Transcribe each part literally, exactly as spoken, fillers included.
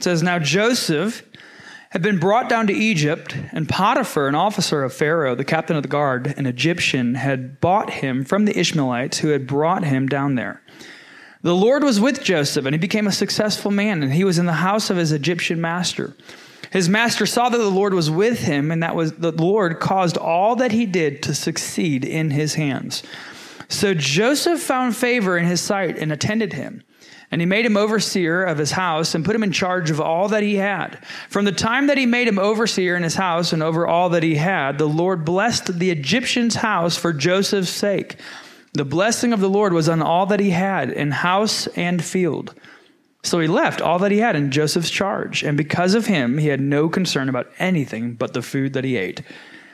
It says, now Joseph had been brought down to Egypt, and Potiphar, an officer of Pharaoh, the captain of the guard, an Egyptian, had bought him from the Ishmaelites who had brought him down there. The Lord was with Joseph, and he became a successful man, and he was in the house of his Egyptian master. His master saw that the Lord was with him, and that was the Lord caused all that he did to succeed in his hands. So Joseph found favor in his sight and attended him. And he made him overseer of his house and put him in charge of all that he had. From the time that he made him overseer in his house and over all that he had, the Lord blessed the Egyptian's house for Joseph's sake. The blessing of the Lord was on all that he had in house and field. So he left all that he had in Joseph's charge. And because of him, he had no concern about anything but the food that he ate.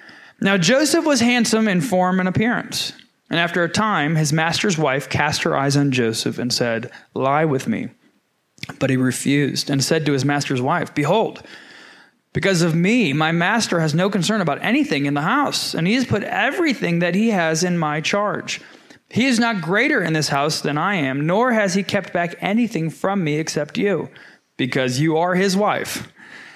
Now Joseph was handsome in form and appearance. And after a time, his master's wife cast her eyes on Joseph and said, lie with me. But he refused and said to his master's wife, behold, because of me, my master has no concern about anything in the house, and he has put everything that he has in my charge. He is not greater in this house than I am, nor has he kept back anything from me except you, because you are his wife.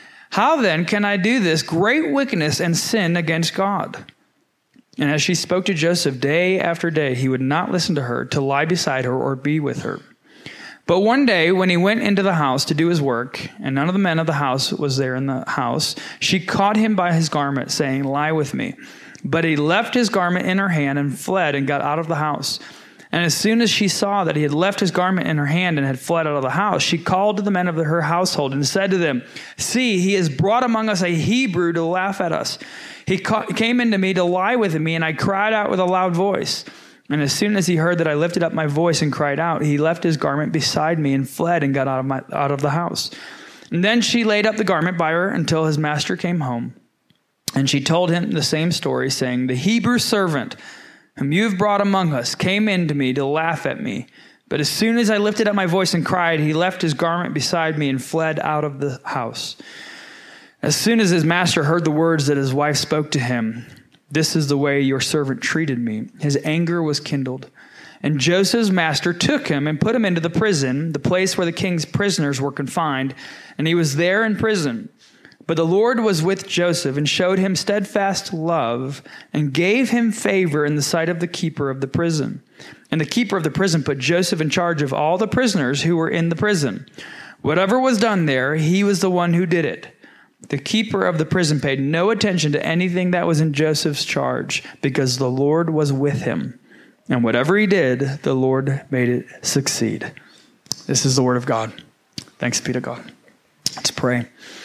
How then can I do this great wickedness and sin against God? And as she spoke to Joseph day after day, he would not listen to her to lie beside her or be with her. But one day when he went into the house to do his work, and none of the men of the house was there in the house, she caught him by his garment, saying, lie with me. But he left his garment in her hand and fled and got out of the house. And as soon as she saw that he had left his garment in her hand and had fled out of the house, she called to the men of the, her household and said to them, see, he has brought among us a Hebrew to laugh at us. He ca- came into me to lie with me, and I cried out with a loud voice. And as soon as he heard that I lifted up my voice and cried out, he left his garment beside me and fled and got out of my out of the house. And then she laid up the garment by her until his master came home. And she told him the same story, saying, the Hebrew servant whom you have brought among us came in to me to laugh at me. But as soon as I lifted up my voice and cried, he left his garment beside me and fled out of the house. As soon as his master heard the words that his wife spoke to him, this is the way your servant treated me, his anger was kindled. And Joseph's master took him and put him into the prison, the place where the king's prisoners were confined, and he was there in prison. But the Lord was with Joseph and showed him steadfast love and gave him favor in the sight of the keeper of the prison. And the keeper of the prison put Joseph in charge of all the prisoners who were in the prison. Whatever was done there, he was the one who did it. The keeper of the prison paid no attention to anything that was in Joseph's charge, because the Lord was with him. And whatever he did, the Lord made it succeed. This is the word of God. Thanks be to God. Let's pray.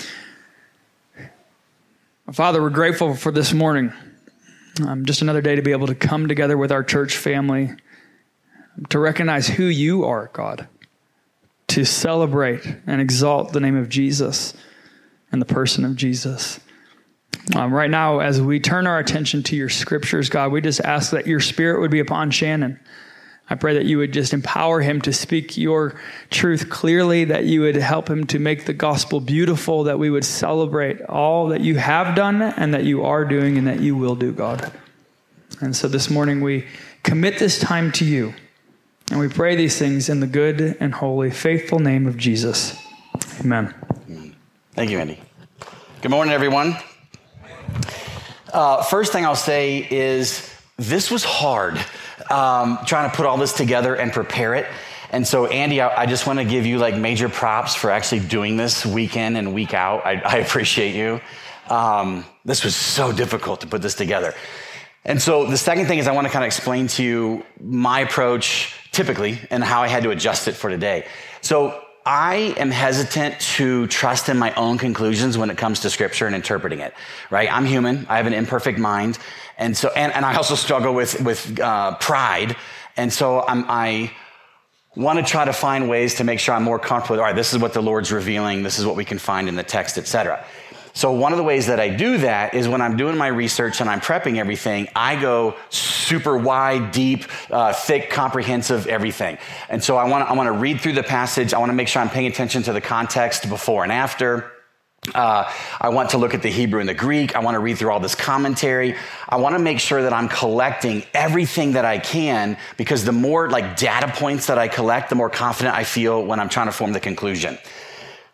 Father, we're grateful for this morning. Um, just another day to be able to come together with our church family, to recognize who you are, God, to celebrate and exalt the name of Jesus and the person of Jesus. Um, right now, as we turn our attention to your scriptures, God, we just ask that your spirit would be upon Shannon. I pray that you would just empower him to speak your truth clearly, that you would help him to make the gospel beautiful, that we would celebrate all that you have done and that you are doing and that you will do, God. And so this morning we commit this time to you, and we pray these things in the good and holy, faithful name of Jesus. Amen. Thank you, Andy. Good morning, everyone. Uh, first thing I'll say is this was hard, um, trying to put all this together and prepare it. And so, Andy, I, I just want to give you like major props for actually doing this week in and week out. I, I appreciate you. Um, this was so difficult to put this together. And so the second thing is I want to kind of explain to you my approach typically and how I had to adjust it for today. So I am hesitant to trust in my own conclusions when it comes to scripture and interpreting it, right? I'm human. I have an imperfect mind. And so, and, and I also struggle with, with, uh, pride. And so I'm, I want to try to find ways to make sure I'm more comfortable with, all right, this is what the Lord's revealing. This is what we can find in the text, et cetera. So one of the ways that I do that is when I'm doing my research and I'm prepping everything, I go super wide, deep, uh, thick, comprehensive, everything. And so I want to I want to read through the passage. I want to make sure I'm paying attention to the context before and after. Uh, I want to look at the Hebrew and the Greek. I want to read through all this commentary. I want to make sure that I'm collecting everything that I can, because the more like data points that I collect, the more confident I feel when I'm trying to form the conclusion.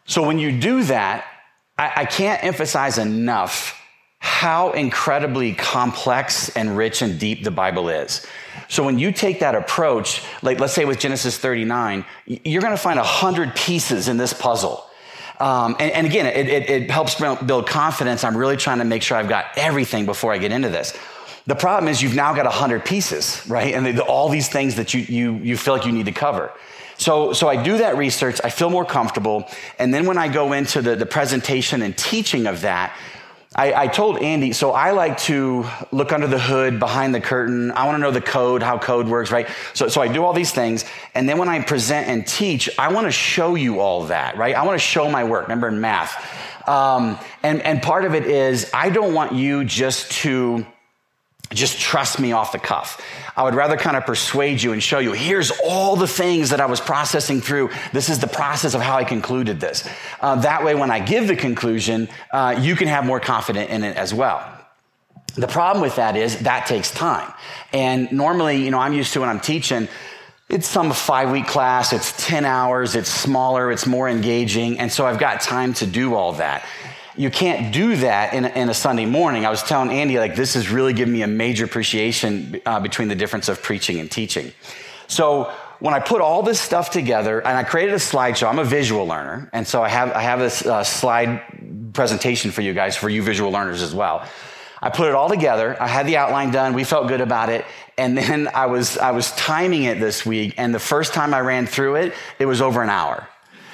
So when you do that, I, I can't emphasize enough how incredibly complex and rich and deep the Bible is. So when you take that approach, like let's say with Genesis thirty-nine, you're going to find a hundred pieces in this puzzle. Um, and, and again, it, it, it helps build confidence. I'm really trying to make sure I've got everything before I get into this. The problem is you've now got a hundred pieces, right? And the, all these things that you, you, you feel like you need to cover. So, so I do that research. I feel more comfortable. And then when I go into the, the presentation and teaching of that, I, I told Andy, so I like to look under the hood, behind the curtain. I want to know the code, how code works, right? So, so I do all these things. And then when I present and teach, I want to show you all that, right? I want to show my work. Remember in math. Um, and, and part of it is I don't want you just to just trust me off the cuff. I would rather kind of persuade you and show you, here's all the things that I was processing through. This is the process of how I concluded this. Uh, that way, when I give the conclusion, uh, you can have more confidence in it as well. The problem with that is that takes time. And normally, you know, I'm used to when I'm teaching, it's some five-week class, it's ten hours, it's smaller, it's more engaging. And so I've got time to do all that. You can't do that in a, in a Sunday morning. I was telling Andy, like, this has really given me a major appreciation uh, between the difference of preaching and teaching. So when I put all this stuff together, and I created a slideshow, I'm a visual learner, and so I have I have this uh, slide presentation for you guys, for you visual learners as well. I put it all together. I had the outline done. We felt good about it. And then I was I was timing it this week, and the first time I ran through it, it was over an hour.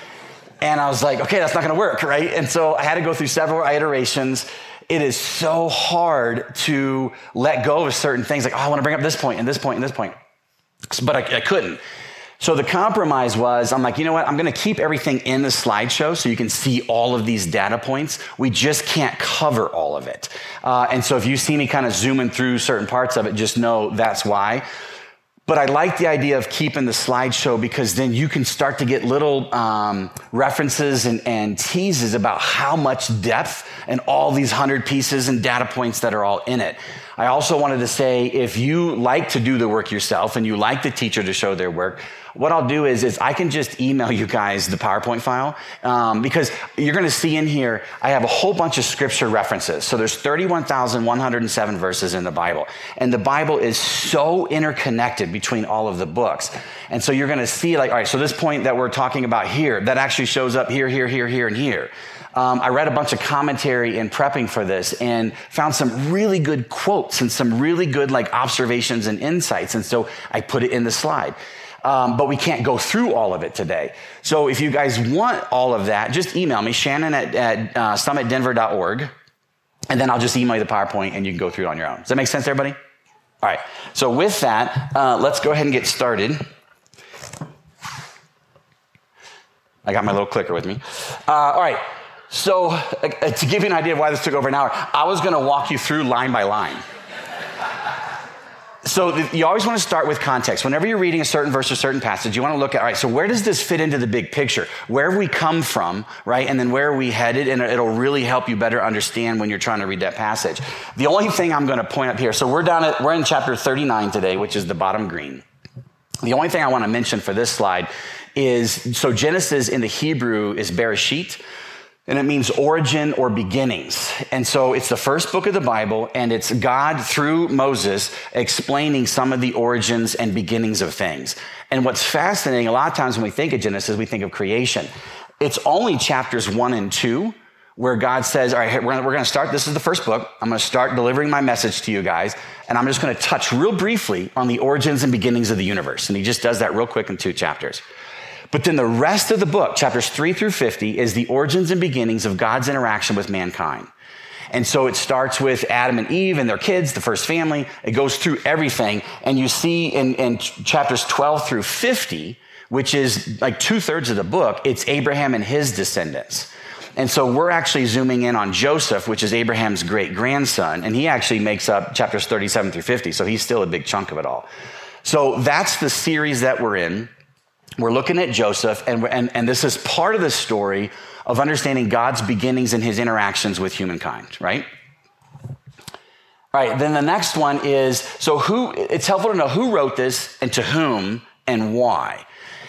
And I was like, okay, that's not going to work, right? And so I had to go through several iterations. It is so hard to let go of certain things. Like, oh, I want to bring up this point and this point and this point. But I, I couldn't. So the compromise was, I'm like, you know what? I'm going to keep everything in the slideshow so you can see all of these data points. We just can't cover all of it. Uh, and so if you see me kind of zooming through certain parts of it, just know that's why. But I like the idea of keeping the slideshow because then you can start to get little um, references and, and teases about how much depth and all these hundred pieces and data points that are all in it. I also wanted to say, if you like to do the work yourself and you like the teacher to show their work, what I'll do is, is I can just email you guys the PowerPoint file um, because you're going to see in here, I have a whole bunch of scripture references. So there's thirty-one thousand one hundred seven verses in the Bible. And the Bible is so interconnected between all of the books. And so you're going to see like, all right, so this point that we're talking about here, that actually shows up here, here, here, here, and here. Um, I read a bunch of commentary in prepping for this and found some really good quotes and some really good like observations and insights. And so I put it in the slide. Um, but we can't go through all of it today. So if you guys want all of that, just email me, Shannon at, at uh, summit denver dot org, and then I'll just email you the PowerPoint and you can go through it on your own. Does that make sense, everybody? All right. So with that, uh, let's go ahead and get started. I got my little clicker with me. Uh, all right. So uh, to give you an idea of why this took over an hour, I was going to walk you through line by line. So you always want to start with context. Whenever you're reading a certain verse or certain passage, you want to look at, all right, so where does this fit into the big picture? Where have we come from, right? And then where are we headed? And it'll really help you better understand when you're trying to read that passage. The only thing I'm going to point up here, so we're down at, we're in chapter thirty-nine today, which is the bottom green. The only thing I want to mention for this slide is, so Genesis in the Hebrew is Bereshit, and it means origin or beginnings. And so it's the first book of the Bible, and it's God through Moses explaining some of the origins and beginnings of things. And what's fascinating, a lot of times when we think of Genesis, we think of creation. It's only chapters one and two where God says, all right, we're going we're to start. This is the first book. I'm going to start delivering my message to you guys. And I'm just going to touch real briefly on the origins and beginnings of the universe. And he just does that real quick in two chapters. But then the rest of the book, chapters three through fifty, is the origins and beginnings of God's interaction with mankind. And so it starts with Adam and Eve and their kids, the first family. It goes through everything. And you see in, in chapters twelve through fifty, which is like two thirds of the book, it's Abraham and his descendants. And so we're actually zooming in on Joseph, which is Abraham's great grandson. And he actually makes up chapters thirty-seven through fifty. So he's still a big chunk of it all. So that's the series that we're in. We're looking at Joseph, and, and, and this is part of the story of understanding God's beginnings and his interactions with humankind, right? All right, then the next one is, so who, it's helpful to know who wrote this and to whom and why.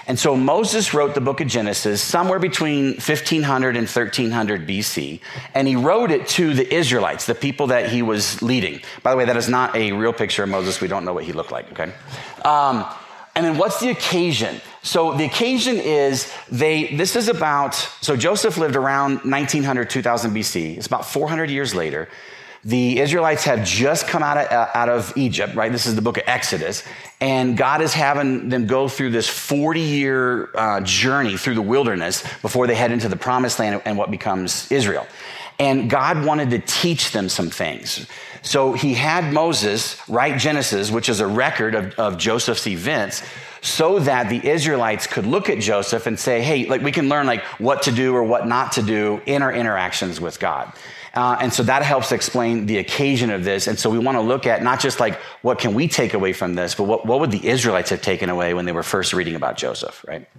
And so Moses wrote the book of Genesis somewhere between fifteen hundred and thirteen hundred B C, and he wrote it to the Israelites, the people that he was leading. By the way, that is not a real picture of Moses. We don't know what he looked like, okay? Um, and then what's the occasion? So the occasion is they, this is about, so Joseph lived around nineteen hundred, two thousand B C. It's about four hundred years later. The Israelites have just come out of, uh, out of Egypt, right? This is the book of Exodus. And God is having them go through this forty-year uh, journey through the wilderness before they head into the promised land and what becomes Israel. And God wanted to teach them some things. So he had Moses write Genesis, which is a record of, of Joseph's events, so that the Israelites could look at Joseph and say, hey, like we can learn like what to do or what not to do in our interactions with God. Uh, and so that helps explain the occasion of this. And so we want to look at not just like what can we take away from this, but what, what would the Israelites have taken away when they were first reading about Joseph, right?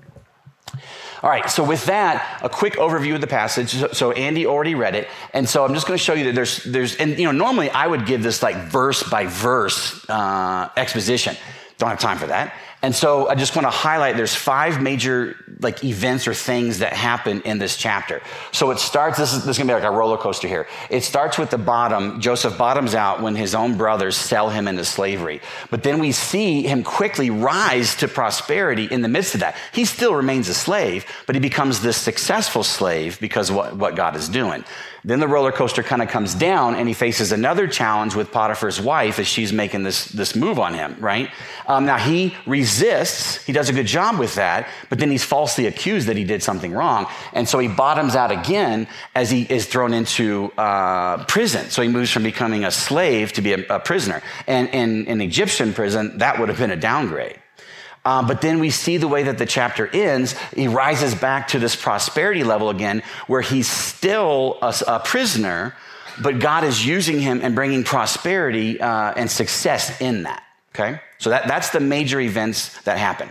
All right, so with that, a quick overview of the passage. So, so Andy already read it, and so I'm just going to show you that there's, there's, and you know, normally I would give this like verse by verse uh, exposition. Don't have time for that. And so I just want to highlight there's five major like events or things that happen in this chapter. So it starts, this is, this is going to be like a roller coaster here. It starts with the bottom. Joseph bottoms out when his own brothers sell him into slavery. But then we see him quickly rise to prosperity in the midst of that. He still remains a slave, but he becomes this successful slave because of what, what God is doing. Then the roller coaster kind of comes down and he faces another challenge with Potiphar's wife as she's making this, this move on him, right? Um, now he resists. He does a good job with that, but then he's falsely accused that he did something wrong. And so he bottoms out again as he is thrown into uh, prison. So he moves from becoming a slave to be a, a prisoner. And in an Egyptian prison, that would have been a downgrade. Um, but then we see the way that the chapter ends, he rises back to this prosperity level again, where he's still a, a prisoner, but God is using him and bringing prosperity uh, and success in that, okay? So that, that's the major events that happen.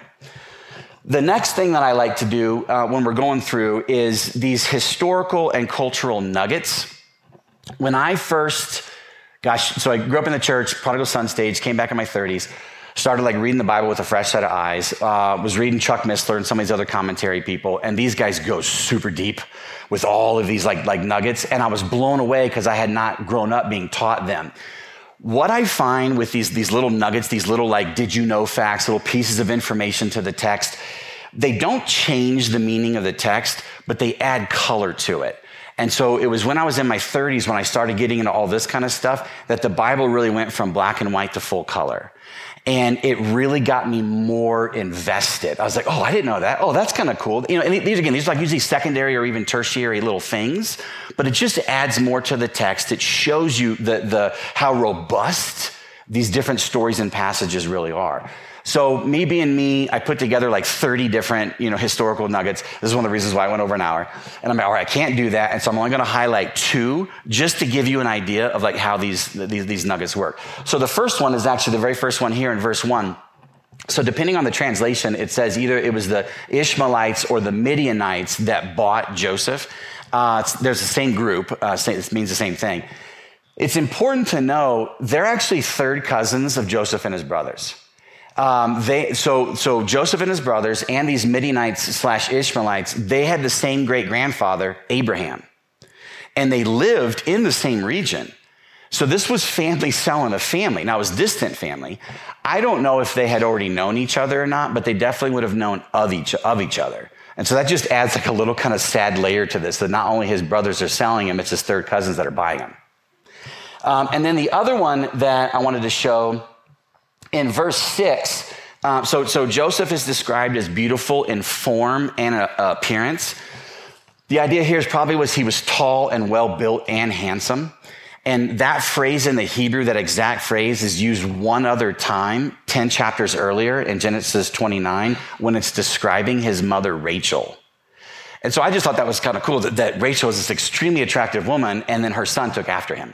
The next thing that I like to do uh, when we're going through is these historical and cultural nuggets. When I first, gosh, so I grew up in the church, prodigal son stage, came back in my thirties, started like reading the Bible with a fresh set of eyes, uh, was reading Chuck Missler and some of these other commentary people, and these guys go super deep with all of these like, like nuggets, and I was blown away because I had not grown up being taught them. What I find with these, these little nuggets, these little like did you know facts, little pieces of information to the text, they don't change the meaning of the text, but they add color to it. And so it was when I was in my thirties when I started getting into all this kind of stuff that the Bible really went from black and white to full color. And it really got me more invested. I was like, oh, I didn't know that. Oh, that's kind of cool. You know, and these, again, these are like usually secondary or even tertiary little things, but it just adds more to the text. It shows you the, the, how robust these different stories and passages really are. So me being me, I put together like thirty different, you know, historical nuggets. This is one of the reasons why I went over an hour. And I'm like, all right, I can't do that. And so I'm only going to highlight two just to give you an idea of like how these, these, these nuggets work. So the first one is actually the very first one here in verse one. So depending on the translation, it says either it was the Ishmaelites or the Midianites that bought Joseph. Uh, there's the same group. Uh, it means the same thing. It's important to know they're actually third cousins of Joseph and his brothers. Um, they, so, so Joseph and his brothers and these Midianites slash Ishmaelites, they had the same great grandfather, Abraham, and they lived in the same region. So this was family selling a family. Now it was distant family. I don't know if they had already known each other or not, but they definitely would have known of each, of each other. And so that just adds like a little kind of sad layer to this, that not only his brothers are selling him, it's his third cousins that are buying him. Um, and then the other one that I wanted to show in verse six, um, so, so Joseph is described as beautiful in form and uh, appearance. The idea here is probably was he was tall and well-built and handsome. And that phrase in the Hebrew, that exact phrase, is used one other time, ten chapters earlier in Genesis twenty-nine, when it's describing his mother, Rachel. And so I just thought that was kind of cool, that, that Rachel was this extremely attractive woman, and then her son took after him.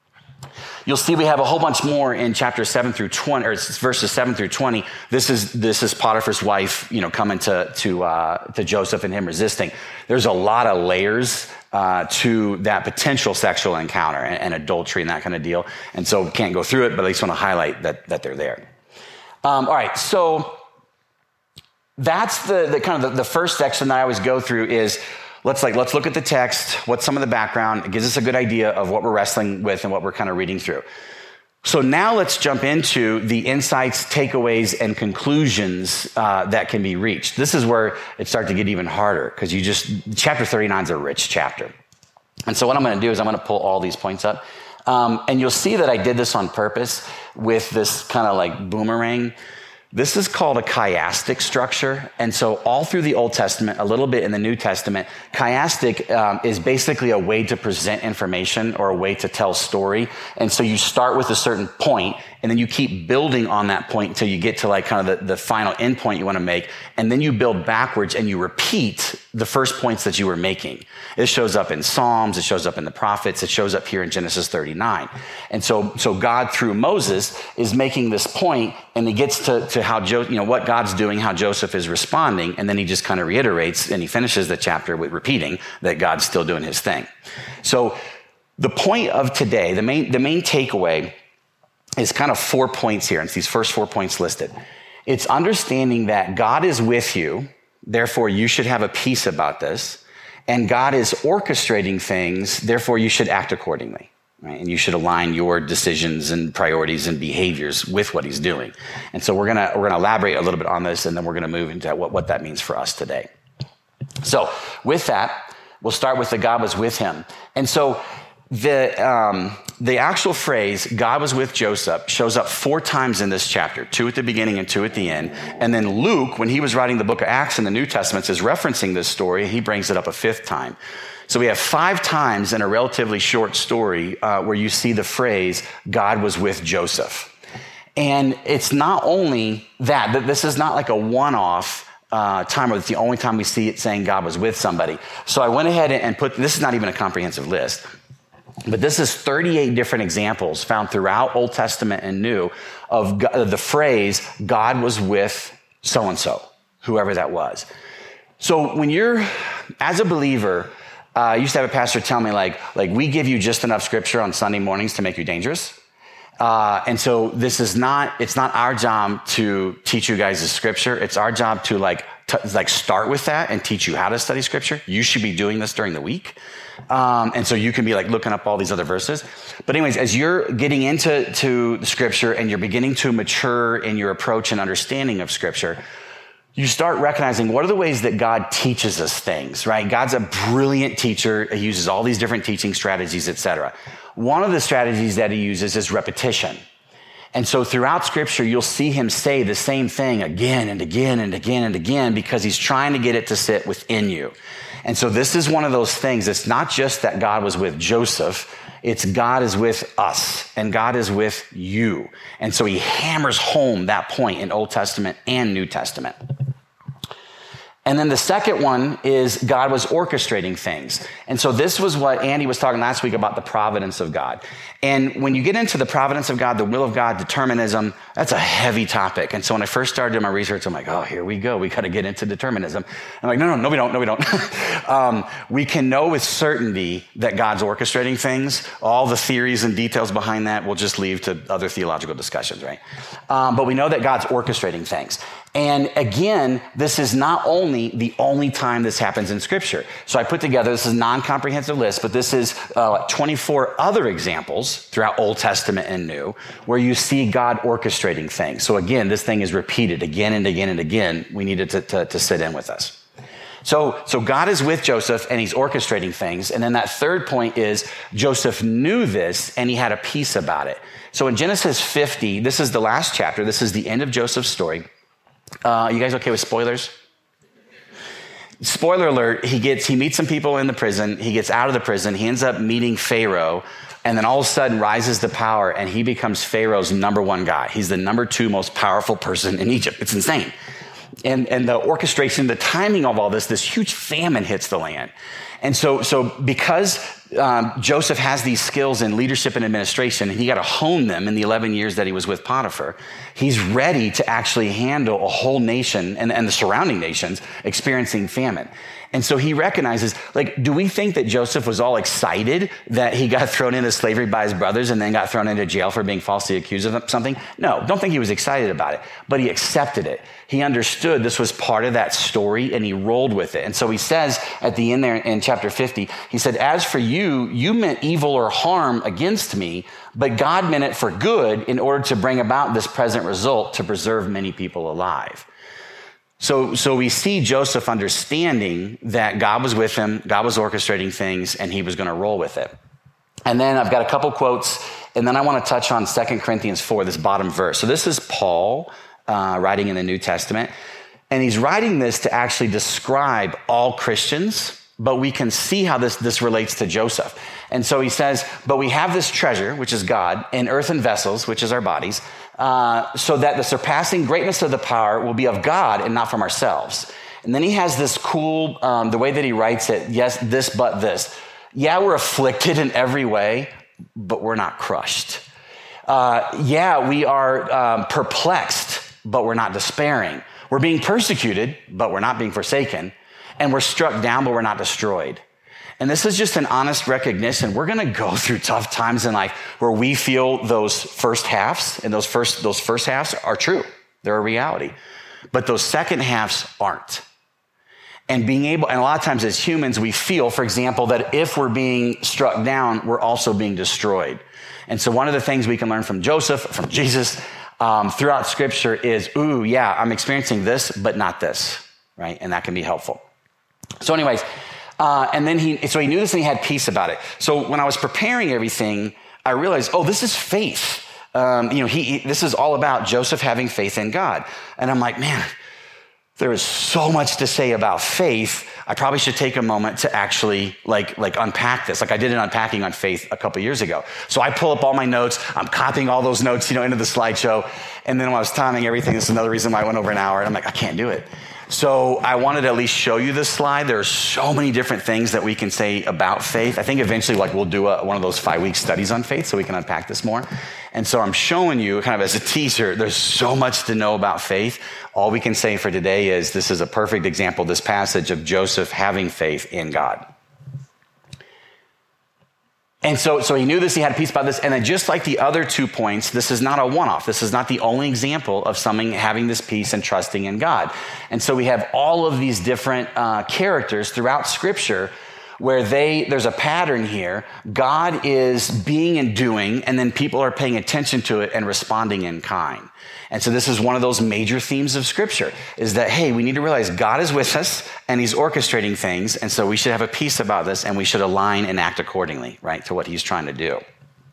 You'll see we have a whole bunch more in chapter seven through twenty, or verses seven through twenty. This is this is Potiphar's wife, you know, coming to to uh, to Joseph and him resisting. There's a lot of layers uh, to that potential sexual encounter and, and adultery and that kind of deal. And so we can't go through it, but I just want to highlight that that they're there. Um, all right, so that's the, the kind of the, the first section that I always go through is let's like, let's look at the text. What's some of the background? It gives us a good idea of what we're wrestling with and what we're kind of reading through. So now let's jump into the insights, takeaways, and conclusions uh, that can be reached. This is where it starts to get even harder because you just, chapter thirty-nine is a rich chapter. And so what I'm going to do is I'm going to pull all these points up. Um, and you'll see that I did this on purpose with this kind of like boomerang. This is called a chiastic structure. And so all through the Old Testament, a little bit in the New Testament, chiastic um, is basically a way to present information or a way to tell story. And so you start with a certain point, and then you keep building on that point until you get to like kind of the, the final end point you want to make. And then you build backwards and you repeat the first points that you were making. It shows up in Psalms. It shows up in the prophets. It shows up here in Genesis thirty-nine. And so, so God through Moses is making this point, and he gets to, to how, jo- you know, what God's doing, how Joseph is responding. And then he just kind of reiterates and he finishes the chapter with repeating that God's still doing his thing. So the point of today, the main, the main takeaway is kind of four points here. It's these first four points listed. It's understanding that God is with you. Therefore, you should have a peace about this. And God is orchestrating things. Therefore, you should act accordingly. Right? And you should align your decisions and priorities and behaviors with what he's doing. And so we're gonna we're gonna elaborate a little bit on this, and then we're gonna move into what, what that means for us today. So with that, we'll start with the God was with him. And so the um, the actual phrase "God was with Joseph" shows up four times in this chapter, two at the beginning and two at the end. And then Luke, when he was writing the book of Acts in the New Testament, is referencing this story. He brings it up a fifth time. So we have five times in a relatively short story uh, where you see the phrase, God was with Joseph. And it's not only that, that this is not like a one-off uh, time where it's the only time we see it saying God was with somebody. So I went ahead and put, this is not even a comprehensive list, but this is thirty-eight different examples found throughout Old Testament and New of God, the phrase, God was with so-and-so, whoever that was. So when you're, as a believer, Uh, I used to have a pastor tell me, like, like we give you just enough scripture on Sunday mornings to make you dangerous. Uh, and so this is not, it's not our job to teach you guys the scripture. It's our job to like, to, like start with that and teach you how to study scripture. You should be doing this during the week. Um, and so you can be like looking up all these other verses. But anyways, as you're getting into to the scripture and you're beginning to mature in your approach and understanding of scripture, you start recognizing what are the ways that God teaches us things, right? God's a brilliant teacher. He uses all these different teaching strategies, et cetera. One of the strategies that he uses is repetition. And so throughout scripture, you'll see him say the same thing again and again and again and again because he's trying to get it to sit within you. And so this is one of those things. It's not just that God was with Joseph. It's God is with us and God is with you. And so he hammers home that point in Old Testament and New Testament. And then the second one is God was orchestrating things. And so this was what Andy was talking last week about the providence of God. And when you get into the providence of God, the will of God, determinism, that's a heavy topic. And so when I first started doing my research, I'm like, oh, here we go. We got to get into determinism. I'm like, no, no, no, we don't. No, we don't. um, we can know with certainty that God's orchestrating things. All the theories and details behind that we'll just leave to other theological discussions, right? Um, but we know that God's orchestrating things. And again, this is not only the only time this happens in Scripture. So I put together, this is a non-comprehensive list, but this is uh, twenty-four other examples throughout Old Testament and New where you see God orchestrating things. So again, this thing is repeated again and again and again. We need it to, to, to sit in with us. So, so God is with Joseph and he's orchestrating things. And then that third point is Joseph knew this and he had a peace about it. So in Genesis fifty, this is the last chapter. This is the end of Joseph's story. Uh, you guys okay with spoilers? Spoiler alert, he gets, he meets some people in the prison. He gets out of the prison. He ends up meeting Pharaoh and then all of a sudden rises to power and he becomes Pharaoh's number one guy. He's the number two most powerful person in Egypt. It's insane. And, and the orchestration, the timing of all this, this huge famine hits the land. And so, so because um, Joseph has these skills in leadership and administration, and he got to hone them in the eleven years that he was with Potiphar, he's ready to actually handle a whole nation and, and the surrounding nations experiencing famine. And so he recognizes, like, do we think that Joseph was all excited that he got thrown into slavery by his brothers and then got thrown into jail for being falsely accused of something? No, don't think he was excited about it, but he accepted it. He understood this was part of that story and he rolled with it. And so he says at the end there in chapter fifty, he said, as for you, you meant evil or harm against me, but God meant it for good in order to bring about this present result to preserve many people alive. So, so we see Joseph understanding that God was with him, God was orchestrating things, and he was going to roll with it. And then I've got a couple quotes, and then I want to touch on Second Corinthians four, this bottom verse. So this is Paul uh, writing in the New Testament, and he's writing this to actually describe all Christians, but we can see how this, this relates to Joseph. And so he says, but we have this treasure, which is God, in earthen vessels, which is our bodies, uh, so that the surpassing greatness of the power will be of God and not from ourselves. And then he has this cool, um, the way that he writes it, yes, this, but this. Yeah, we're afflicted in every way, but we're not crushed. Uh, yeah, we are um, perplexed, but we're not despairing. We're being persecuted, but we're not being forsaken. And we're struck down, but we're not destroyed. And this is just an honest recognition. We're going to go through tough times in life where we feel those first halves, and those first, those first halves are true. They're a reality. But those second halves aren't. And being able, and a lot of times as humans, we feel, for example, that if we're being struck down, we're also being destroyed. And so one of the things we can learn from Joseph, from Jesus, um, throughout Scripture is, ooh, yeah, I'm experiencing this, but not this, right? And that can be helpful. So anyways, uh, and then he, so he knew this and he had peace about it. So when I was preparing everything, I realized, oh, this is faith. Um, you know, he, he, this is all about Joseph having faith in God. And I'm like, man, there is so much to say about faith. I probably should take a moment to actually like, like unpack this. Like I did an unpacking on faith a couple years ago. So I pull up all my notes. I'm copying all those notes, you know, into the slideshow. And then when I was timing everything, this is another reason why I went over an hour. And I'm like, I can't do it. So I wanted to at least show you this slide. There are so many different things that we can say about faith. I think eventually like we'll do a, one of those five-week studies on faith so we can unpack this more. And so I'm showing you kind of as a teaser, there's so much to know about faith. All we can say for today is this is a perfect example, this passage of Joseph having faith in God. And so, so he knew this, he had peace about this. And then just like the other two points, this is not a one-off. This is not the only example of someone having this peace and trusting in God. And so we have all of these different uh, characters throughout Scripture where they, there's a pattern here. God is being and doing, and then people are paying attention to it and responding in kind. And so this is one of those major themes of Scripture, is that, hey, we need to realize God is with us and he's orchestrating things. And so we should have a peace about this and we should align and act accordingly, right, to what he's trying to do.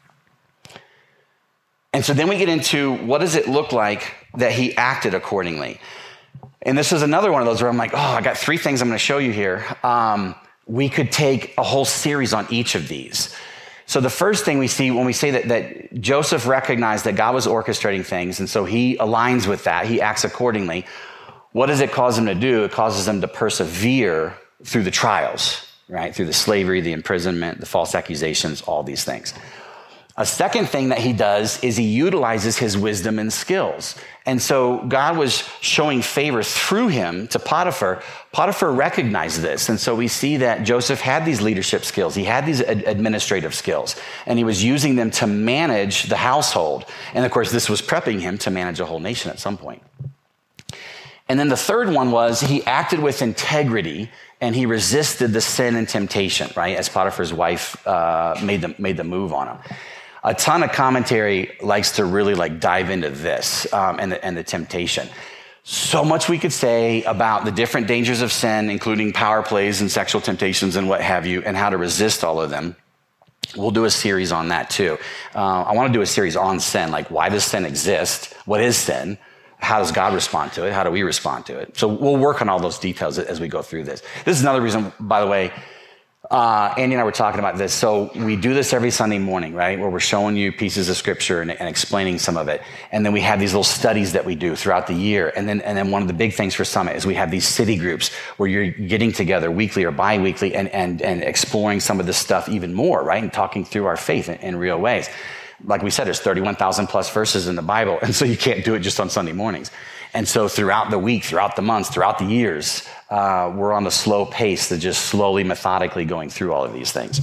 And so then we get into what does it look like that he acted accordingly? And this is another one of those where I'm like, oh, I got three things I'm going to show you here. Um, we could take a whole series on each of these. So the first thing we see when we say that, that Joseph recognized that God was orchestrating things, and so he aligns with that, he acts accordingly. What does it cause him to do? It causes him to persevere through the trials, right? Through the slavery, the imprisonment, the false accusations, all these things. A second thing that he does is he utilizes his wisdom and skills. And so God was showing favor through him to Potiphar. Potiphar recognized this. And so we see that Joseph had these leadership skills. He had these ad- administrative skills, and he was using them to manage the household. And of course, this was prepping him to manage a whole nation at some point. And then the third one was he acted with integrity and he resisted the sin and temptation, right? As Potiphar's wife uh, made the, made the move on him. A ton of commentary likes to really like dive into this um, and, the, and the temptation. So much we could say about the different dangers of sin, including power plays and sexual temptations and what have you, and how to resist all of them. We'll do a series on that too. Uh, I want to do a series on sin, like why does sin exist? What is sin? How does God respond to it? How do we respond to it? So we'll work on all those details as we go through this. This is another reason, by the way, Uh, Andy and I were talking about this. So we do this every Sunday morning, right? Where we're showing you pieces of scripture and, and explaining some of it. And then we have these little studies that we do throughout the year. And then, and then one of the big things for Summit is we have these city groups where you're getting together weekly or bi-weekly and, and, and exploring some of this stuff even more, right? And talking through our faith in, in real ways. Like we said, there's thirty-one thousand plus verses in the Bible. And so you can't do it just on Sunday mornings. And so throughout the week, throughout the months, throughout the years, uh, we're on the slow pace to just slowly, methodically going through all of these things.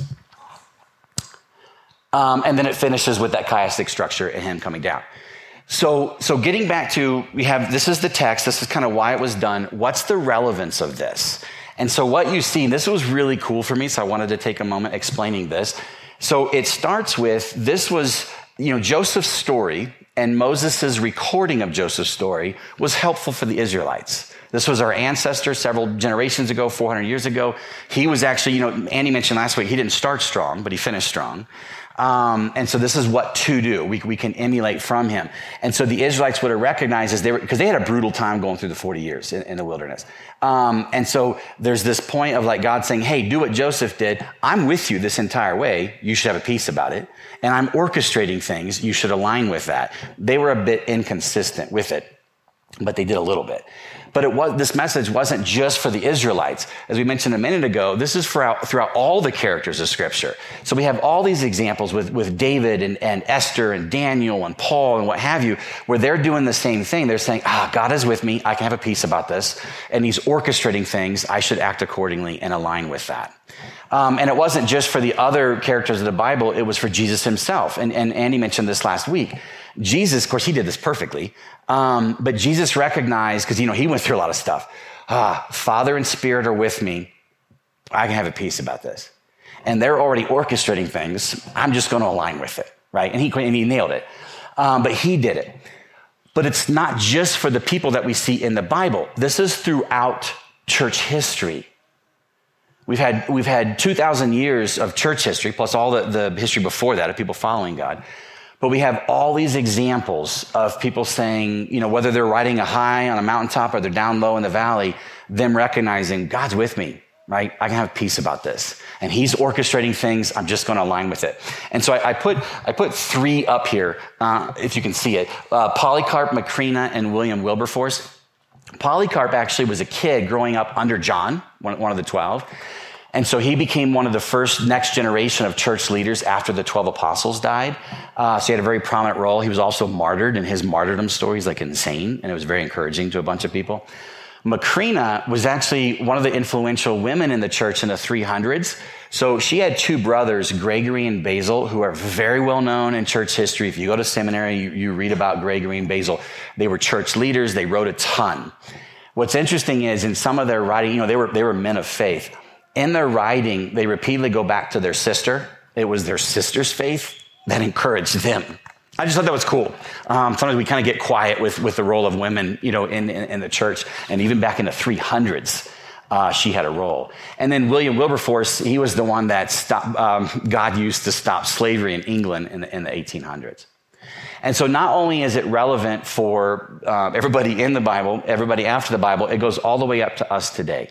Um, and then it finishes with that chiastic structure and him coming down. So, so getting back to, we have, this is the text. This is kind of why it was done. What's the relevance of this? And so what you see, this was really cool for me. So I wanted to take a moment explaining this. So it starts with, this was, you know, Joseph's story and Moses' recording of Joseph's story was helpful for the Israelites. This was our ancestor several generations ago, four hundred years ago. He was actually, you know, Andy mentioned last week, he didn't start strong, but he finished strong. Um, and so this is what to do. We, we can emulate from him. And so the Israelites would have recognized as they were, because they had a brutal time going through the forty years in, in the wilderness. Um, and so there's this point of like God saying, hey, do what Joseph did. I'm with you this entire way. You should have a peace about it. And I'm orchestrating things. You should align with that. They were a bit inconsistent with it, but they did a little bit. But it was, this message wasn't just for the Israelites. As we mentioned a minute ago, this is for, throughout all the characters of Scripture. So we have all these examples with, with David and, and Esther and Daniel and Paul and what have you, where they're doing the same thing. They're saying, ah, God is with me. I can have a peace about this. And he's orchestrating things. I should act accordingly and align with that. Um, and it wasn't just for the other characters of the Bible. It was for Jesus himself. And, and Andy mentioned this last week. Jesus, of course, he did this perfectly. Um, but Jesus recognized, because, you know, he went through a lot of stuff. Ah, Father and Spirit are with me. I can have a peace about this. And they're already orchestrating things. I'm just going to align with it, right? And he, and he nailed it. Um, but he did it. But it's not just for the people that we see in the Bible. This is throughout church history. We've had, we've had two thousand years of church history, plus all the, the history before that of people following God. But we have all these examples of people saying, you know, whether they're riding a high on a mountaintop or they're down low in the valley, them recognizing God's with me, right? I can have peace about this. And he's orchestrating things. I'm just going to align with it. And so I, I put I put three up here, uh, if you can see it. Uh, Polycarp, Macrina, and William Wilberforce. Polycarp actually was a kid growing up under John, one, one of the twelve. And so he became one of the first next generation of church leaders after the twelve apostles died. Uh, so he had a very prominent role. He was also martyred, and his martyrdom story is like insane, and it was very encouraging to a bunch of people. Macrina was actually one of the influential women in the church in the three hundreds. So she had two brothers, Gregory and Basil, who are very well known in church history. If you go to seminary, you, you read about Gregory and Basil. They were church leaders. They wrote a ton. What's interesting is in some of their writing, you know, they were they were men of faith. In their writing, they repeatedly go back to their sister. It was their sister's faith that encouraged them. I just thought that was cool. Um, sometimes we kind of get quiet with, with the role of women, you know, in, in, in the church. And even back in the three hundreds, uh, she had a role. And then William Wilberforce, he was the one that stopped, um, God used to stop slavery in England in the, in the eighteen hundreds. And so not only is it relevant for uh, everybody in the Bible, everybody after the Bible, it goes all the way up to us today.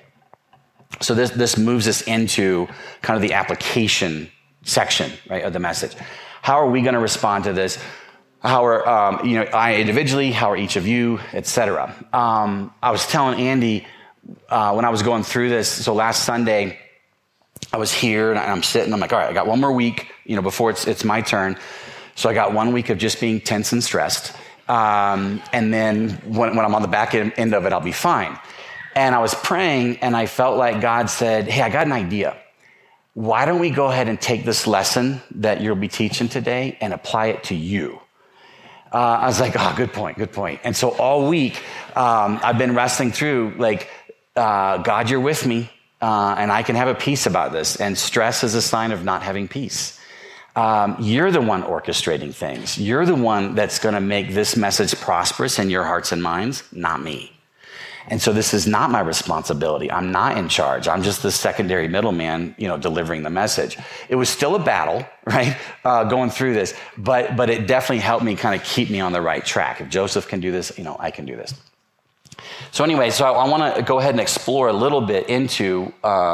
So this, this moves us into kind of the application section, right, of the message. How are we going to respond to this? How are, um, you know, I individually, how are each of you, et cetera. Um, I was telling Andy uh, when I was going through this, so last Sunday, I was here and I'm sitting, I'm like, all right, I got one more week, you know, before it's it's my turn. So I got one week of just being tense and stressed. Um, and then when, when I'm on the back end of it, I'll be fine. And I was praying and I felt like God said, hey, I got an idea. Why don't we go ahead and take this lesson that you'll be teaching today and apply it to you? Uh, I was like, oh, good point, good point. And so all week, um, I've been wrestling through like, uh, God, you're with me, uh, and I can have a peace about this. And stress is a sign of not having peace. Um, you're the one orchestrating things. You're the one that's going to make this message prosperous in your hearts and minds, not me. And so this is not my responsibility. I'm not in charge. I'm just the secondary middleman, you know, delivering the message. It was still a battle, right, uh, going through this, but but it definitely helped me kind of keep me on the right track. If Joseph can do this, you know, I can do this. So anyway, so I, I want to go ahead and explore a little bit into um,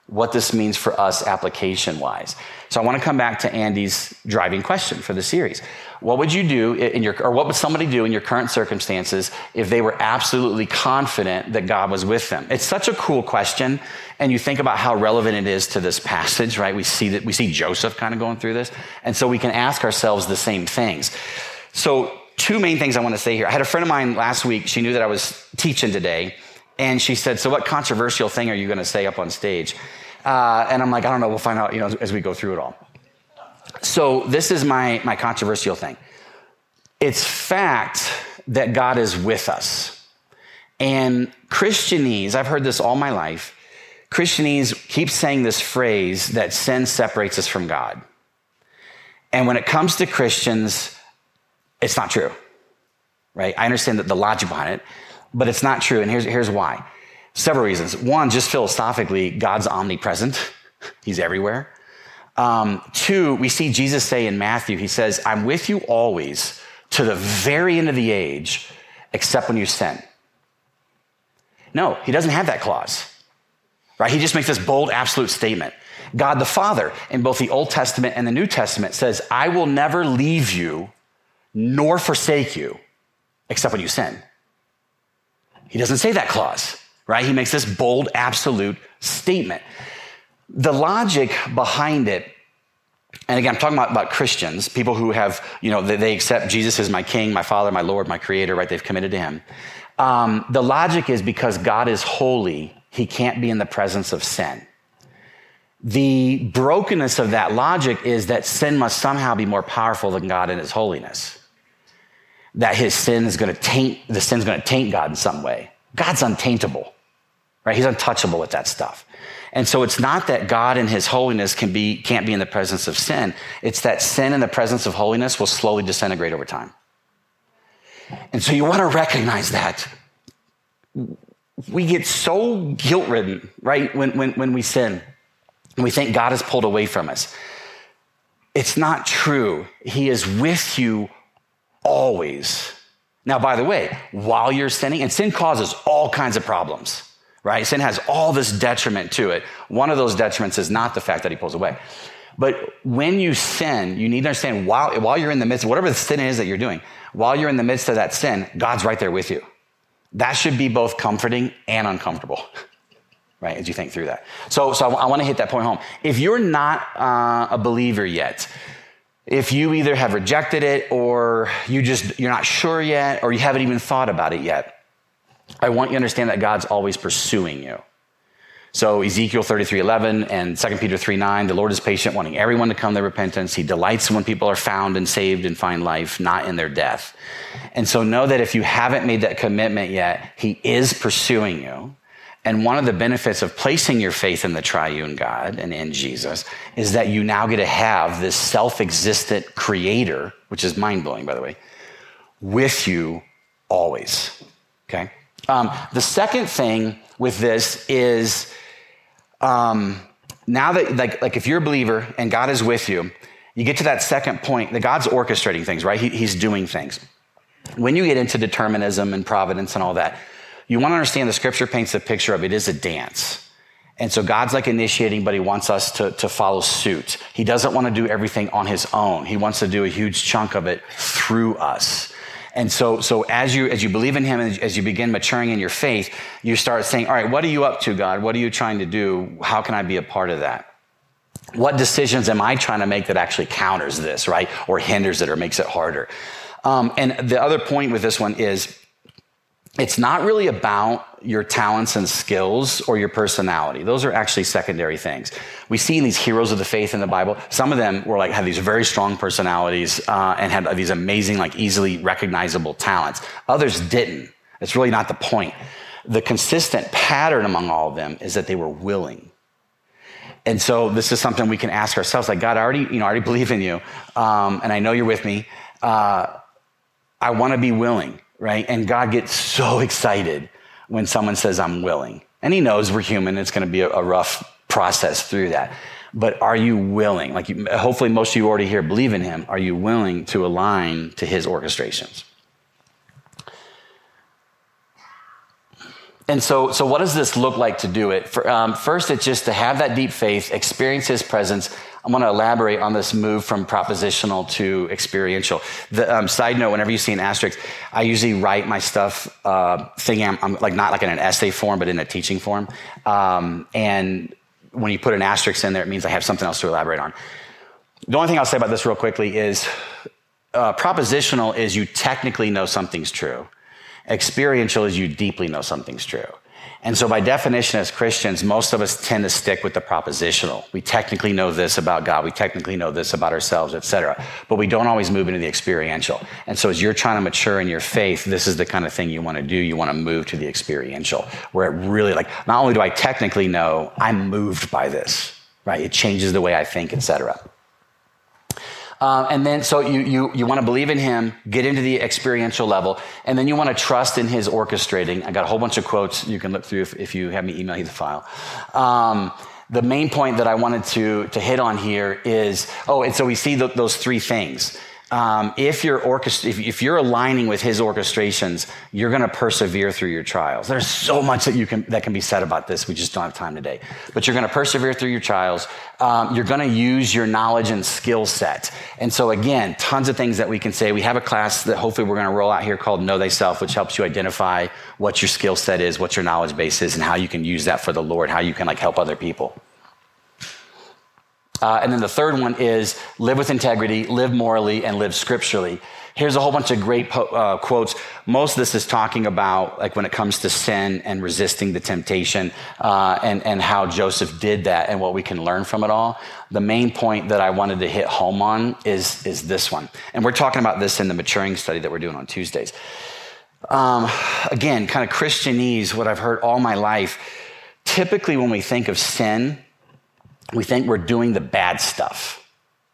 what this means for us application-wise. So I want to come back to Andy's driving question for the series. What would you do in your, or what would somebody do in your current circumstances if they were absolutely confident that God was with them? It's such a cool question, and you think about how relevant it is to this passage, right? We see that we see Joseph kind of going through this, and so we can ask ourselves the same things. So two main things I want to say here. I had a friend of mine last week. She knew that I was teaching today, and she said, "So what controversial thing are you going to say up on stage?" Uh, and I'm like, I don't know. We'll find out, you know, as, as we go through it all. So this is my, my controversial thing. It's fact that God is with us. And Christianese, I've heard this all my life, Christianese keep saying this phrase that sin separates us from God. And when it comes to Christians, it's not true, right? I understand that the logic behind it, but it's not true. And here's, here's why. Several reasons. One, just philosophically, God's omnipresent. He's everywhere. Um, two, we see Jesus say in Matthew, he says, "I'm with you always to the very end of the age, except when you sin." No, he doesn't have that clause, right? He just makes this bold, absolute statement. God the Father, in both the Old Testament and the New Testament, says, "I will never leave you nor forsake you, except when you sin." He doesn't say that clause, right? He makes this bold, absolute statement. The logic behind it, and again, I'm talking about, about Christians, people who have, you know, they, they accept Jesus as my king, my father, my Lord, my creator, right? They've committed to him. Um, the logic is because God is holy, he can't be in the presence of sin. The brokenness of that logic is that sin must somehow be more powerful than God in his holiness. That his sin is going to taint, the sin's going to taint God in some way. God's untaintable, right? He's untouchable with that stuff. And so it's not that God in his holiness can be, can't be in the presence of sin. It's that sin in the presence of holiness will slowly disintegrate over time. And so you want to recognize that. We get so guilt-ridden, right, when, when, when we sin. And we think God has pulled away from us. It's not true. He is with you always. Now, by the way, while you're sinning, and sin causes all kinds of problems. Right? Sin has all this detriment to it. One of those detriments is not the fact that he pulls away. But when you sin, you need to understand while, while you're in the midst of whatever the sin is that you're doing, while you're in the midst of that sin, God's right there with you. That should be both comforting and uncomfortable, right? As you think through that. So, so I, I want to hit that point home. If you're not uh, a believer yet, if you either have rejected it or you just, you're not sure yet, or you haven't even thought about it yet, I want you to understand that God's always pursuing you. So Ezekiel thirty-three eleven and Second Peter three nine, the Lord is patient, wanting everyone to come to repentance. He delights when people are found and saved and find life, not in their death. And so know that if you haven't made that commitment yet, he is pursuing you. And one of the benefits of placing your faith in the triune God and in Jesus is that you now get to have this self-existent creator, which is mind-blowing, by the way, with you always, okay? Um, the second thing with this is um, now that, like, like if you're a believer and God is with you, you get to that second point that God's orchestrating things, right? He, he's doing things. When you get into determinism and providence and all that, you want to understand the scripture paints a picture of it is a dance. And so God's like initiating, but he wants us to, to follow suit. He doesn't want to do everything on his own. He wants to do a huge chunk of it through us. And so, so as you, as you believe in him and as you begin maturing in your faith, you start saying, all right, what are you up to, God? What are you trying to do? How can I be a part of that? What decisions am I trying to make that actually counters this, right? Or hinders it or makes it harder? Um, and the other point with this one is it's not really about your talents and skills or your personality. Those are actually secondary things. We see these heroes of the faith in the Bible. Some of them were like, had these very strong personalities uh, and had these amazing, like easily recognizable talents. Others didn't. It's really not the point. The consistent pattern among all of them is that they were willing. And so this is something we can ask ourselves, like, God, I already, you know, I already believe in you. Um, and I know you're with me. Uh, I want to be willing. Right? And God gets so excited when someone says, I'm willing. And he knows we're human. It's going to be a, a rough process through that. But are you willing? Like, you, hopefully most of you already here believe in him. Are you willing to align to his orchestrations? And so, so what does this look like to do it? For, um, first, it's just to have that deep faith, experience his presence. I want to elaborate on this move from propositional to experiential. The um, side note, whenever you see an asterisk, I usually write my stuff uh, thinking I'm, I'm like not like in an essay form, but in a teaching form. Um, and when you put an asterisk in there, it means I have something else to elaborate on. The only thing I'll say about this real quickly is uh, propositional is you technically know something's true. Experiential is you deeply know something's true. And so by definition, as Christians, most of us tend to stick with the propositional. We technically know this about God. We technically know this about ourselves, et cetera. But we don't always move into the experiential. And so as you're trying to mature in your faith, this is the kind of thing you want to do. You want to move to the experiential, where it really, like, not only do I technically know, I'm moved by this, right? It changes the way I think, et cetera. Um, and then, so you, you, you want to believe in him, get into the experiential level, and then you want to trust in his orchestrating. I got a whole bunch of quotes you can look through if, if you have me email you the file. Um, the main point that I wanted to, to hit on here is, oh, and so we see th- those three things. Um, if you're orchest- if, if you're aligning with his orchestrations, you're going to persevere through your trials. There's so much that you can that can be said about this. We just don't have time today. But you're going to persevere through your trials. Um, you're going to use your knowledge and skill set. And so again, tons of things that we can say. We have a class that hopefully we're going to roll out here called Know Thyself, which helps you identify what your skill set is, what your knowledge base is, and how you can use that for the Lord, how you can like help other people. Uh, and then the third one is live with integrity, live morally, and live scripturally. Here's a whole bunch of great po- uh, quotes. Most of this is talking about like when it comes to sin and resisting the temptation uh, and, and how Joseph did that and what we can learn from it all. The main point that I wanted to hit home on is, is this one. And we're talking about this in the maturing study that we're doing on Tuesdays. Um, again, kind of Christianese, what I've heard all my life. Typically when we think of sin, we think we're doing the bad stuff.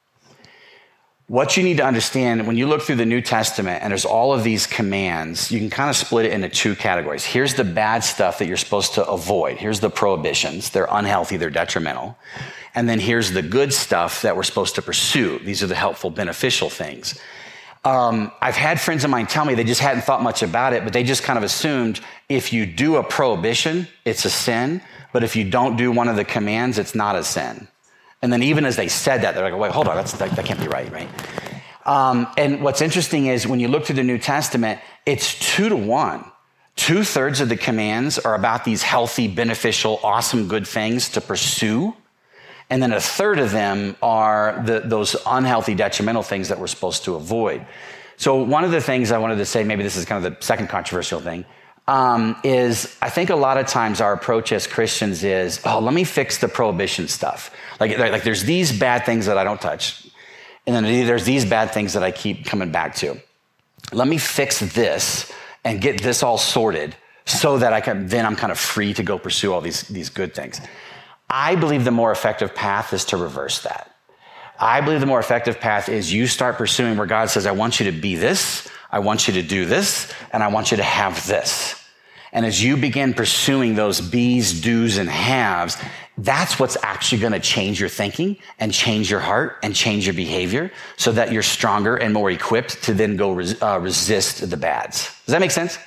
What you need to understand, when you look through the New Testament and there's all of these commands, you can kind of split it into two categories. Here's the bad stuff that you're supposed to avoid. Here's the prohibitions. They're unhealthy, they're detrimental. And then here's the good stuff that we're supposed to pursue. These are the helpful, beneficial things. Um, I've had friends of mine tell me they just hadn't thought much about it, but they just kind of assumed if you do a prohibition, it's a sin. But if you don't do one of the commands, it's not a sin. And then even as they said that, they're like, wait, hold on, that's, that, that can't be right, right? Um, and what's interesting is when you look through the New Testament, it's two to one. Two thirds of the commands are about these healthy, beneficial, awesome, good things to pursue. And then a third of them are the, those unhealthy, detrimental things that we're supposed to avoid. So one of the things I wanted to say, maybe this is kind of the second controversial thing, Um, is I think a lot of times our approach as Christians is, oh, let me fix the prohibition stuff. Like, like there's these bad things that I don't touch. And then there's these bad things that I keep coming back to. Let me fix this and get this all sorted so that I can, then I'm kind of free to go pursue all these, these good things. I believe the more effective path is to reverse that. I believe the more effective path is you start pursuing where God says, I want you to be this, I want you to do this, and I want you to have this. And as you begin pursuing those be's, do's, and haves, that's what's actually going to change your thinking and change your heart and change your behavior so that you're stronger and more equipped to then go res- uh, resist the bads. Does that make sense?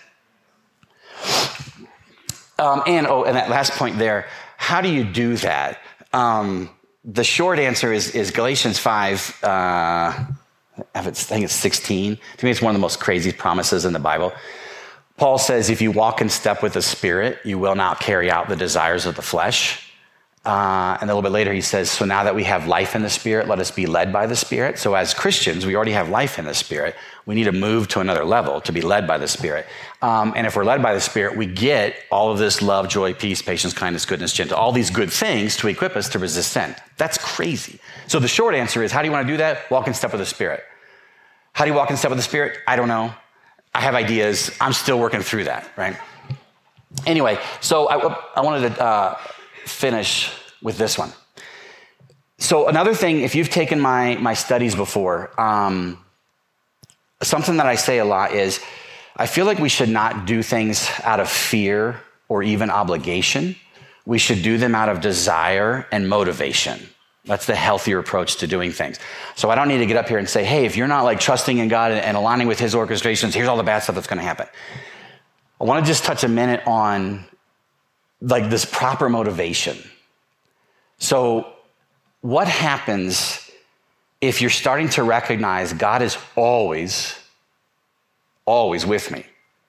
Um, and, oh, and that last point there, how do you do that? Um, the short answer is, is Galatians five, uh, I think it's sixteen. To me, it's one of the most crazy promises in the Bible. Paul says, if you walk in step with the Spirit, you will not carry out the desires of the flesh. Uh, and a little bit later, he says, so now that we have life in the Spirit, let us be led by the Spirit. So as Christians, we already have life in the Spirit. We need to move to another level to be led by the Spirit. Um, and if we're led by the Spirit, we get all of this love, joy, peace, patience, kindness, goodness, gentleness, all these good things to equip us to resist sin. That's crazy. So the short answer is, how do you want to do that? Walk in step with the Spirit. How do you walk in step with the Spirit? I don't know. I have ideas. I'm still working through that, right? Anyway, so I, I wanted to uh, finish with this one. So another thing, if you've taken my, my studies before, um, something that I say a lot is I feel like we should not do things out of fear or even obligation. We should do them out of desire and motivation. That's the healthier approach to doing things. So I don't need to get up here and say, hey, if you're not like trusting in God and aligning with his orchestrations, here's all the bad stuff that's going to happen. I want to just touch a minute on like this proper motivation. So what happens if you're starting to recognize God is always, always with me?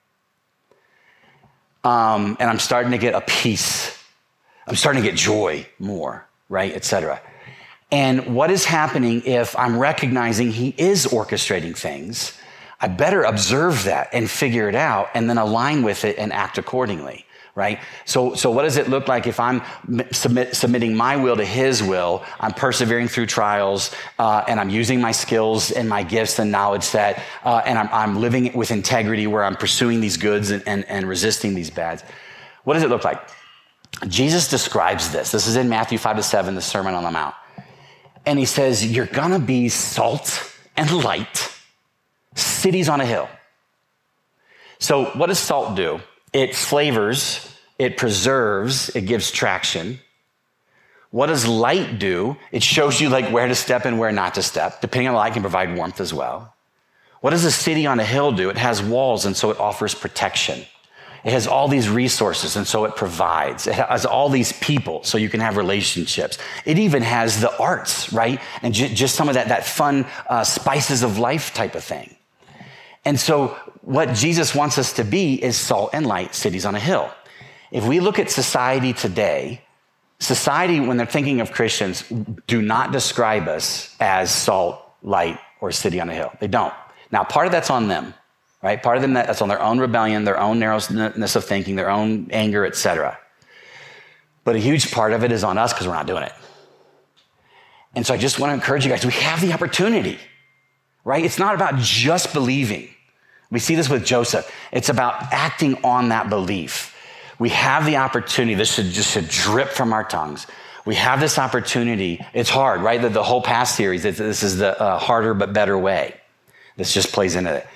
Um, and I'm starting to get a peace. I'm starting to get joy more, right, et cetera. And what is happening if I'm recognizing he is orchestrating things? I better observe that and figure it out and then align with it and act accordingly. Right? So, so what does it look like if I'm submit, submitting my will to his will? I'm persevering through trials, uh, and I'm using my skills and my gifts and knowledge set, uh, and I'm, I'm living with integrity where I'm pursuing these goods and, and, and resisting these bads. What does it look like? Jesus describes this. This is in Matthew five to seven, the Sermon on the Mount. And he says, you're gonna be salt and light, cities on a hill. So what does salt do? It flavors, it preserves, it gives traction. What does light do? It shows you like where to step and where not to step. Depending on the light, it can provide warmth as well. What does a city on a hill do? It has walls, and so it offers protection. It has all these resources, and so it provides. It has all these people, so you can have relationships. It even has the arts, right? And j- just some of that, that fun uh, spices of life type of thing. And so what Jesus wants us to be is salt and light, cities on a hill. If we look at society today, society, when they're thinking of Christians, do not describe us as salt, light, or city on a hill. They don't. Now, part of that's on them, right? Part of them that's on their own rebellion, their own narrowness of thinking, their own anger, et cetera. But a huge part of it is on us because we're not doing it. And so I just want to encourage you guys, we have the opportunity, right? It's not about just believing. We see this with Joseph. It's about acting on that belief. We have the opportunity. This should just should drip from our tongues. We have this opportunity. It's hard, right? The, the whole past series, this is the uh, harder but better way. This just plays into it.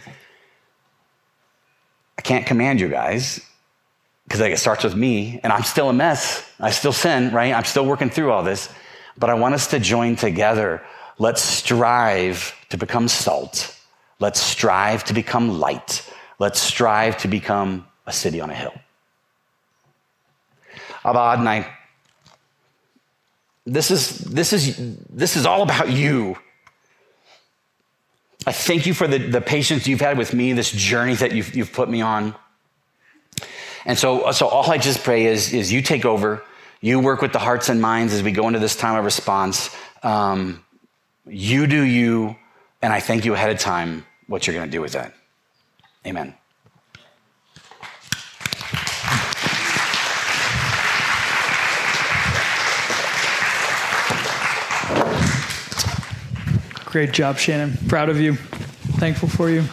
I can't command you guys because like, it starts with me, and I'm still a mess. I still sin, right? I'm still working through all this. But I want us to join together. Let's strive to become salt. Let's strive to become light. Let's strive to become a city on a hill. Abad and I, this is, this is, this is all about you. I thank you for the, the patience you've had with me, this journey that you've, you've put me on. And so, so all I just pray is, is you take over, you work with the hearts and minds as we go into this time of response. Um, you do you, and I thank you ahead of time what you're going to do with that. Amen. Great job, Shannon. Proud of you. Thankful for you.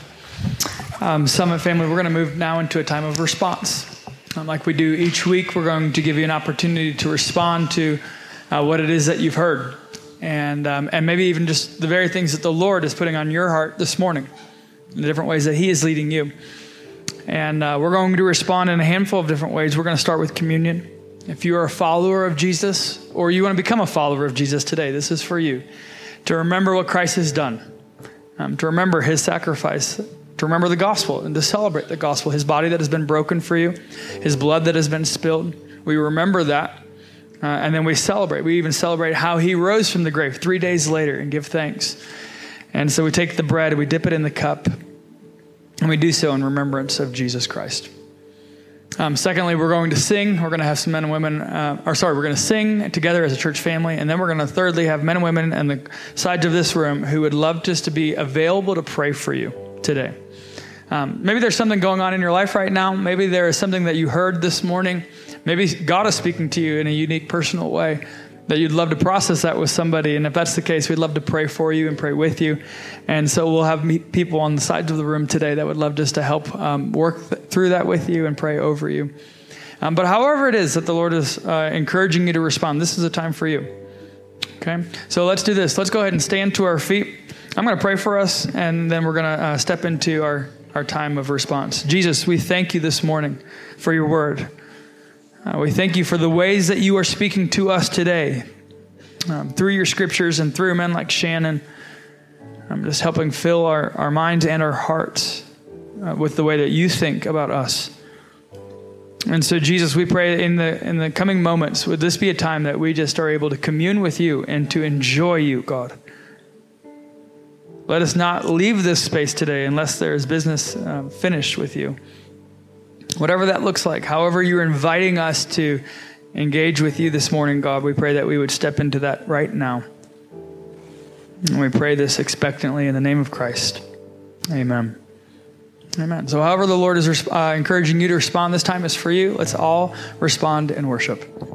Um, Summit family, we're going to move now into a time of response. Um, like we do each week, we're going to give you an opportunity to respond to uh, what it is that you've heard. And um, and maybe even just the very things that the Lord is putting on your heart this morning, the different ways that he is leading you. And uh, we're going to respond in a handful of different ways. We're going to start with communion. If you are a follower of Jesus, or you want to become a follower of Jesus today, this is for you. To remember what Christ has done, um, to remember his sacrifice, to remember the gospel and to celebrate the gospel, his body that has been broken for you, his blood that has been spilled. We remember that. Uh, and then we celebrate. We even celebrate how he rose from the grave three days later and give thanks. And so we take the bread, we dip it in the cup, and we do so in remembrance of Jesus Christ. Um, secondly, we're going to sing. We're going to have some men and women, uh, or sorry, we're going to sing together as a church family. And then we're going to thirdly have men and women on the sides of this room who would love just to be available to pray for you today. Um, maybe there's something going on in your life right now. Maybe there is something that you heard this morning. Maybe God is speaking to you in a unique, personal way that you'd love to process that with somebody. And if that's the case, we'd love to pray for you and pray with you. And so we'll have meet people on the sides of the room today that would love just to help um, work th- through that with you and pray over you. Um, but however it is that the Lord is uh, encouraging you to respond, this is a time for you. Okay? So let's do this. Let's go ahead and stand to our feet. I'm going to pray for us, and then we're going to uh, step into our, our time of response. Jesus, we thank you this morning for your word. Uh, we thank you for the ways that you are speaking to us today um, through your scriptures and through men like Shannon. I'm um, just helping fill our, our minds and our hearts uh, with the way that you think about us. And so, Jesus, we pray in the in the coming moments, would this be a time that we just are able to commune with you and to enjoy you, God? Let us not leave this space today unless there is business uh, finished with you. Whatever that looks like, however you're inviting us to engage with you this morning, God, we pray that we would step into that right now. And we pray this expectantly in the name of Christ. Amen. Amen. So however the Lord is uh, encouraging you to respond, this time is for you. Let's all respond in worship.